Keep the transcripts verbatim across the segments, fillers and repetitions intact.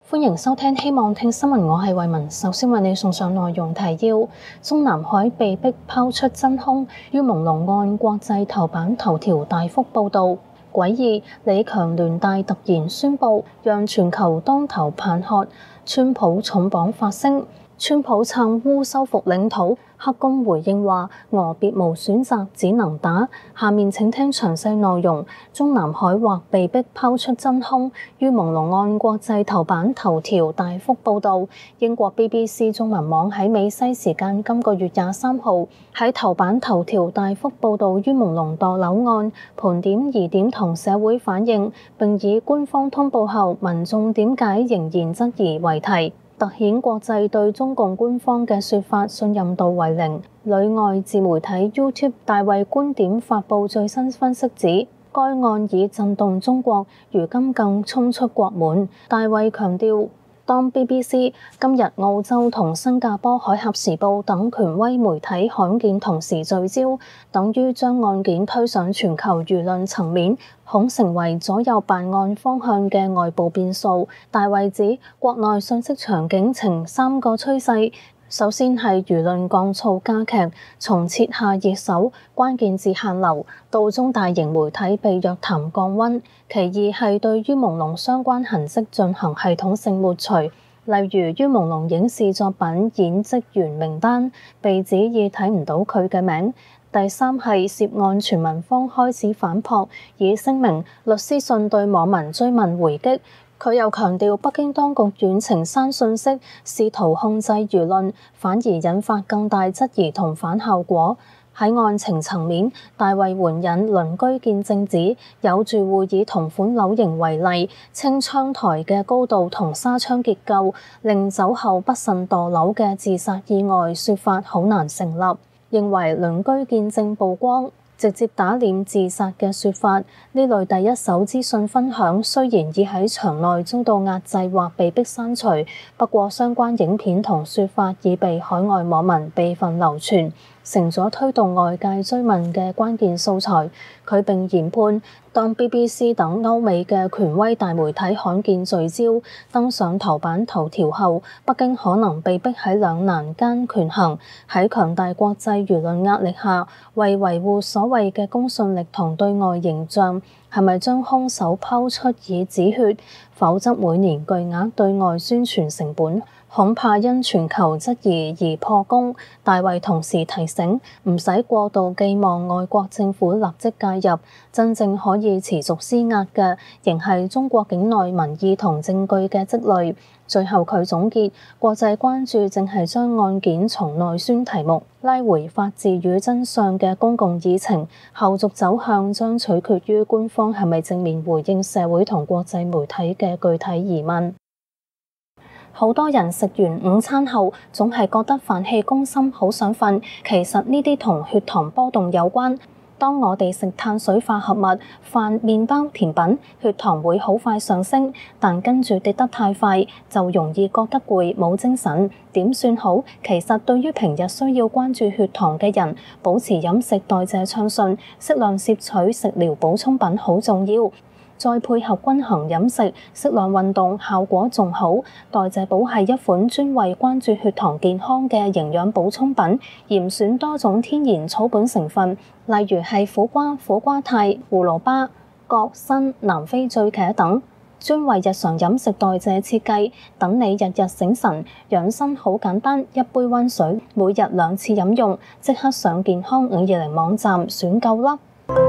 歡迎收聽希望聽新聞，我係慧雯。首先為你送上內容提要：中南海被逼拋出真空，於朦朧案國際頭版頭條大幅報導。詭異，李強聯大突然宣佈，讓全球當頭棒喝。川普重磅發聲，川普撐烏收復領土。黑宮回應話，俄別無選擇，只能打。下面請聽詳細內容。中南海或被逼拋出真空，於朦朧案國際頭版頭條大幅報導。英國 B B C 中文網喺美西時間今個月廿三號喺頭版頭條大幅報導於朦朧墮樓案，盤點疑點同社會反應，並以官方通報後民眾點解仍然質疑為題。凸顯國際對中共官方嘅說法信任度為零。旅外自媒體 YouTube 大衛觀點發布最新分析指，該案已震動中國，如今更衝出國門。大衛強調，當 B B C、今日澳洲同新加坡海峽時報等權威媒體罕見同時聚焦，等於將案件推上全球輿論層面，恐成為左右辦案方向嘅外部變數。大衛指，國內信息場景呈三個趨勢。首先係輿論降噪加劇，從設下熱搜、關鍵字限流到中大型媒體被約談降溫。其二係對於朦朧相關痕跡進行系統性抹除，例如於朦朧影視作品演職員名單被指已睇唔到佢嘅名。第三係涉案傳聞方開始反駁，以聲明、律師信對網民追問回擊。佢又強調，北京當局遠程刪信息，試圖控制輿論，反而引發更大質疑同反效果。喺案情層面，大衛援引鄰居見證指，有住戶以同款樓型為例，稱窗台嘅高度同紗窗結構令走後不慎墮樓嘅自殺意外說法好難成立，認為鄰居見證曝光直接打臉自殺嘅說法。呢類第一手資訊分享雖然已喺場內遭到壓制或被迫刪除，不過相關影片同說法已被海外網民備份流傳，成咗推動外界追問嘅關鍵素材。佢並研判，當 B B C 等歐美嘅權威大媒體罕見聚焦登上頭版頭條後，北京可能被逼喺兩難間權衡，喺強大國際輿論壓力下，為維護所謂嘅公信力同對外形象，係咪將兇手拋出以止血？否則每年巨額對外宣傳成本恐怕因全球質疑而破功。大衛同時提醒，唔使過度寄望外國政府立即介入，真正可以持續施壓嘅，仍係中國境內民意同證據嘅積累。最後佢總結，國際關注正係將案件從內宣題目拉回法治與真相嘅公共議程，後續走向將取決於官方係咪正面回應社會同國際媒體嘅具體疑問。好多人食完午餐後總係覺得飯氣攻心，好想瞓，其實呢啲同血糖波動有關。當我哋食碳水化合物、飯、麵包、甜品，血糖會好快上升，但跟住跌得太快，就容易覺得攰、冇精神。點算好？其實對於平日需要關注血糖嘅人，保持飲食代謝暢順，適量攝取食療補充品好重要。再配合均衡飲食、適量運動，效果仲好。代謝寶係一款專為關注血糖健康嘅營養補充品，嚴選多種天然草本成分，例如係苦瓜、苦瓜肽、胡蘿蔔、葛參、南非醉茄等，專為日常飲食代謝設計，等你日日醒神。養生好簡單，一杯溫水，每日兩次飲用，即刻上健康五二零網站選購啦！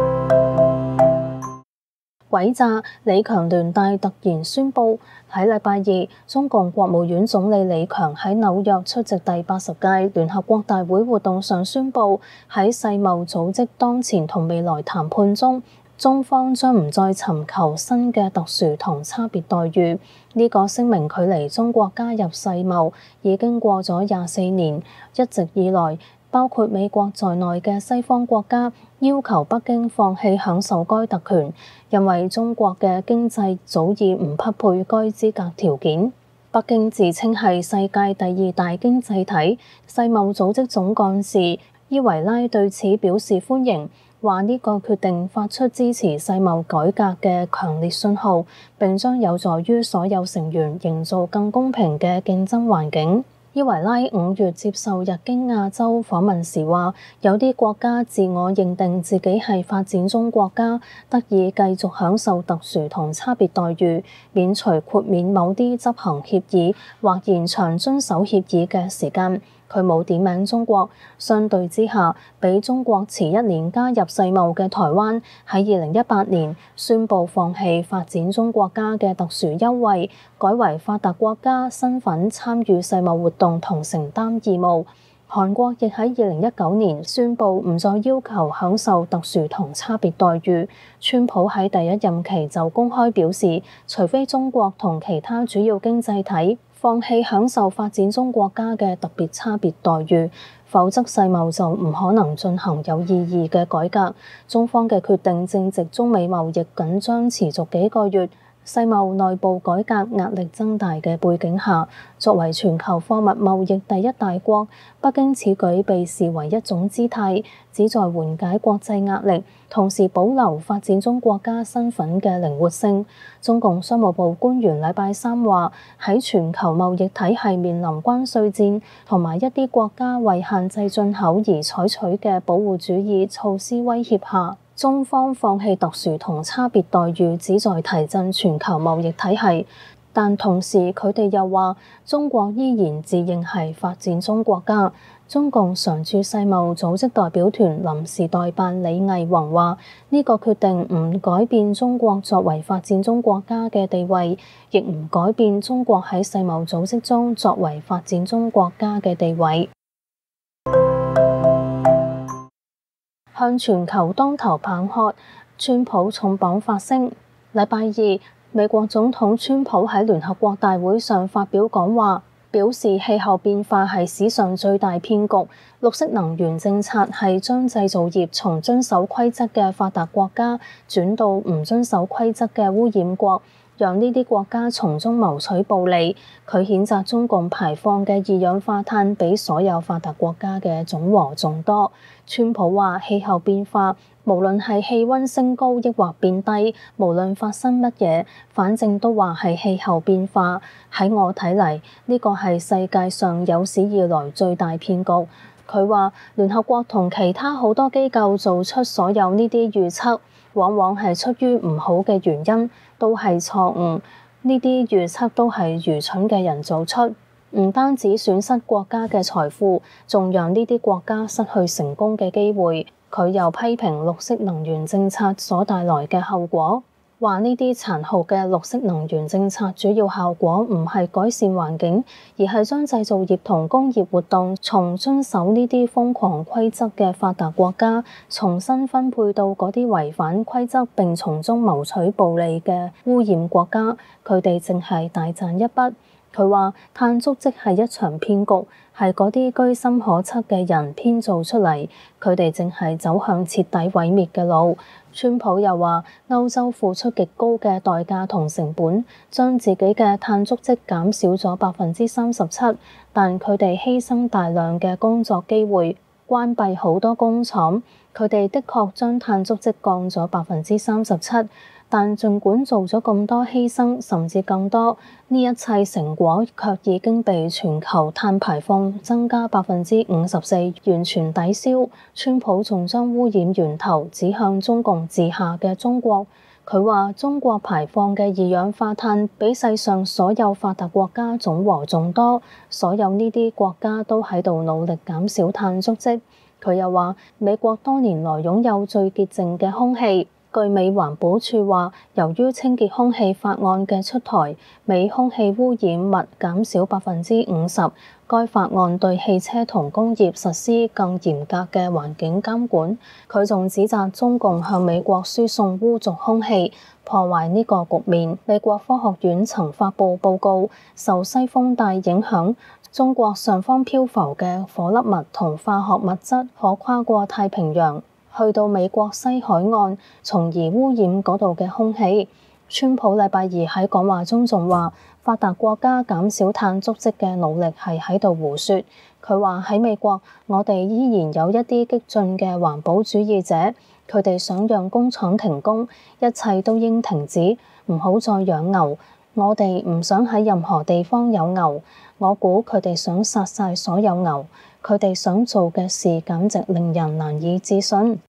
詭詐，李強聯大突然宣佈，喺禮拜二，中共國務院總理李強喺紐約出席第八十屆聯合國大會活動上宣佈，喺世貿組織當前同未來談判中，中方將唔再尋求新嘅特殊同差別待遇。呢、這個聲明距離中國加入世貿已經過咗廿四年，一直以來，包括美國在內嘅西方國家要求北京放棄享受該特權，因為中國嘅經濟早已唔匹配該資格條件。北京自稱係世界第二大經濟體，世貿組織總幹事伊維拉對此表示歡迎，話呢個決定發出支持世貿改革嘅強烈信號，並將有助於所有成員營造更公平嘅競爭環境。伊維拉五月接受日經亞洲訪問時話，有啲國家自我認定自己係發展中國家，得以繼續享受特殊同差別待遇，免除豁免某啲執行協議或延長遵守協議嘅時間。佢冇點名中國。相對之下，比中國遲一年加入世貿嘅台灣，喺二零一八年宣布放棄發展中國家嘅特殊優惠，改為發達國家身份參與世貿活動同承擔義務。韓國亦喺二零一九年宣布唔再要求享受特殊同差別待遇。川普喺第一任期就公開表示，除非中國同其他主要經濟體放棄享受發展中國家嘅特別差別待遇，否則世貿就唔可能進行有意義嘅改革。中方嘅決定正值中美貿易緊張持續幾個月，世貿內部改革壓力增大嘅背景下，作為全球貨物貿易第一大國，北京此舉被視為一種姿態，旨在緩解國際壓力，同時保留發展中國家身份嘅靈活性。中共商務部官員禮拜三話，喺全球貿易體系面臨關稅戰同埋一啲國家為限制進口而採取嘅保護主義措施威脅下，中方放棄特殊同差別待遇，旨在提振全球貿易體系。但同時佢哋又話，中國依然自認係發展中國家。中共常駐世貿組織代表團臨時代辦李毅宏話：呢個決定唔改變中國作為發展中國家嘅地位，亦唔改變中國喺世貿組織中作為發展中國家嘅地位。向全球當頭棒喝，川普重磅發聲。禮拜二，美國總統川普喺聯合國大會上發表講話，表示氣候變化係史上最大騙局，綠色能源政策係將製造業從遵守規則嘅發達國家轉到唔遵守規則嘅污染國，讓呢啲國家從中謀取暴利。佢譴責中共排放嘅二氧化碳比所有發達國家嘅總和仲多。川普話：氣候變化無論係氣溫升高抑或變低，無論發生乜嘢，反正都話係氣候變化。喺我睇嚟，呢個係世界上有史以來最大騙局。佢話聯合國同其他好多機構做出所有呢啲預測，往往係出於唔好嘅原因，都係錯誤。呢啲預測都係愚蠢嘅人做出，唔單止損失國家嘅財富，仲讓呢啲國家失去成功嘅機會。佢又批評綠色能源政策所帶來嘅後果，話呢啲殘酷嘅綠色能源政策主要效果唔係改善環境，而係將製造業同工業活動從遵守呢啲瘋狂規則嘅發達國家重新分配到嗰啲違反規則並從中謀取暴利嘅污染國家，佢哋淨係大賺一筆。佢話碳足跡係一場騙局，係嗰啲居心叵測嘅人編造出嚟，佢哋淨係走向徹底毀滅嘅路。川普又話歐洲付出極高嘅代價同成本，將自己嘅碳足跡減少咗百分之三十七，但佢哋犧牲大量嘅工作機會，關閉好多工廠，佢哋的確將碳足跡降咗百分之三十七。但儘管做咗咁多犧牲，甚至更多，呢一切成果卻已經被全球碳排放增加百分之五十四完全抵消。川普仲將污染源頭指向中共治下嘅中國。佢話中國排放嘅二氧化碳比世上所有發達國家總和仲多，所有呢啲國家都喺度努力減少碳足跡。佢又話美國多年來擁有最潔淨嘅空氣。據美環保署話，由於清潔空氣法案嘅出台，美空氣污染物減少百分之五十。該法案對汽車同工業實施更嚴格嘅環境監管。佢仲指責中共向美國輸送污濁空氣，破壞呢個局面。美國科學院曾發布報告，受西風帶影響，中國上方漂浮嘅顆粒物同化學物質可跨過太平洋，去到美國西海岸，從而污染嗰度嘅空氣。川普禮拜二喺講話中仲話，發達國家減少碳足跡嘅努力係喺度胡說。 佢話喺美國，我哋依然有一啲激進嘅環保主義者，佢哋想讓工廠停工，一切都應停止，唔好再養牛。我哋唔想喺任何地方有牛。我估佢哋想殺晒所有牛。佢哋想做嘅事簡直令人難以置信。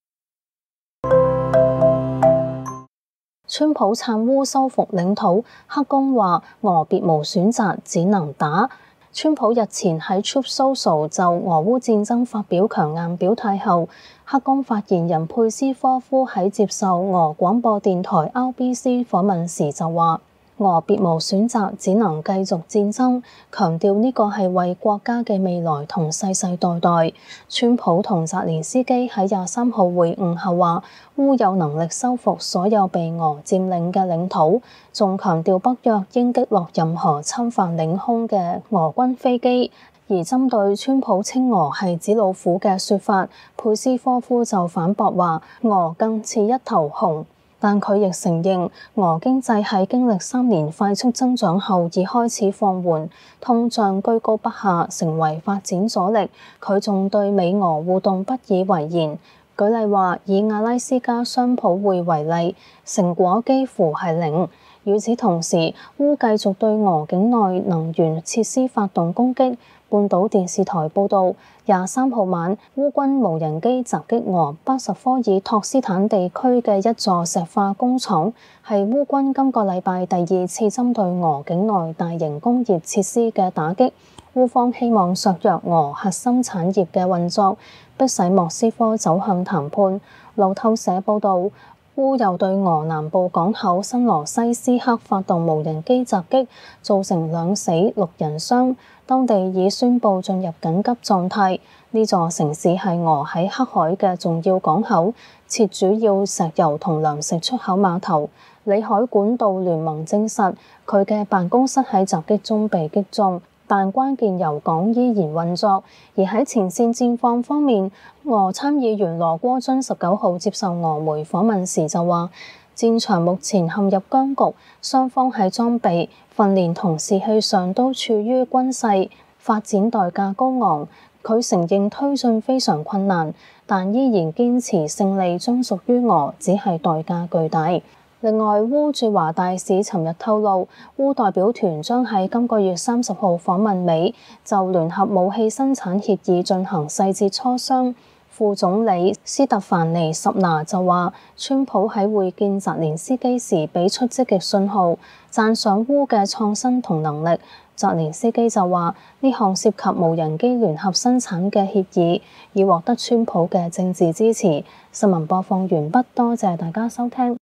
川普撐烏收復領土，黑宮話俄別無選擇，只能打。川普日前喺 Truth Social 就俄烏戰爭發表強硬表態後，黑宮發言人佩斯科夫喺接受俄廣播電台 R B C 訪問時就話：俄別無選擇，只能繼續戰爭，強調呢個係為國家嘅未來同世世代代。川普同澤連斯基喺廿三號會晤後話，烏有能力收復所有被俄佔領嘅領土，仲強調北約應擊落任何侵犯領空嘅俄軍飛機。而針對川普稱俄係紙老虎嘅說法，佩斯科夫就反駁話，俄更似一頭熊。但佢亦承認，俄經濟喺經歷三年快速增長後已開始放緩，通脹居高不下，成為發展阻力。佢仲對美俄互動不以為然。舉例話，以阿拉斯加雙普會為例，成果幾乎係零。與此同時，烏繼續對俄境內能源設施發動攻擊。半島電視台報導，廿三號晚，烏軍無人機襲擊俄巴什科爾托斯坦地區嘅一座石化工廠，係烏軍今個禮拜第二次針對俄境內大型工業設施嘅打擊。烏方希望削弱俄核心產業嘅運作，迫使莫斯科走向談判。路透社報導，烏又對俄南部港口新羅西斯克發動無人機襲擊，造成兩死六人傷。當地已宣布進入緊急狀態。呢座城市係俄喺黑海嘅重要港口，設主要石油同糧食出口碼頭。里海管道聯盟證實，佢嘅辦公室喺襲擊中被擊中，但關鍵油港依然運作。而喺前線戰況方面，俄參議員羅戈津十九號接受俄媒訪問時就話，戰場目前陷入僵局，雙方喺裝備、訓練同士氣上都處於均勢，發展代價高昂。佢承認推進非常困難，但依然堅持勝利將屬於俄，只係代價巨大。另外，烏駐華大使尋日透露，烏代表團將喺今個月三十號訪問美，就聯合武器生產協議進行細節磋商。副總理斯特凡尼什拿就話，川普喺會見澤連斯基時俾出積極信號，讚賞烏嘅創新同能力。澤連斯基就話，呢項涉及無人機聯合生產嘅協議，已獲得川普嘅政治支持。新聞播放完畢，多謝大家收聽。